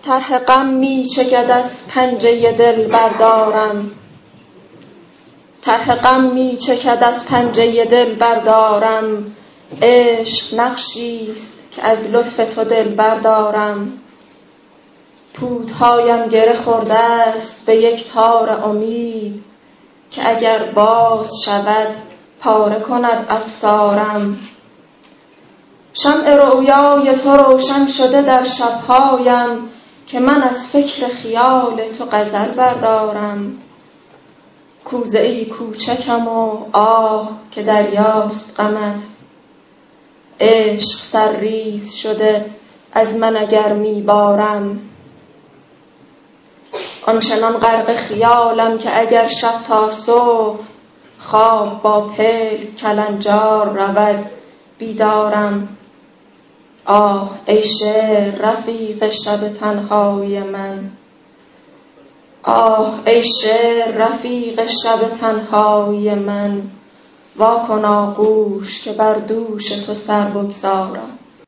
طرح غم می چکد از پنجه دل بردارم، طرح غم می چکد از پنجه دل بردارم. عشق نقشیست که از لطف تو دل بردارم. پودهایم گره خورده است به یک تار امید، که اگر باز شود پاره کند افسارم. شمع رویای تو روشن شده در شبهایم، که من از فکر خیال تو غزل بردارم. کوزه ای کوچکم و آه که دریاست غمت، عشق سرریز شده از من اگر می بارم. آنچنان غرق خیالم که اگر شب تا صبح خواب با پل کلنجار رود بیدارم. آه ای شعر رفیق شب تنهایی من، آه ای شعر رفیق شب تنهایی من. وا کن آغوش که بر دوش تو سر بگذارم.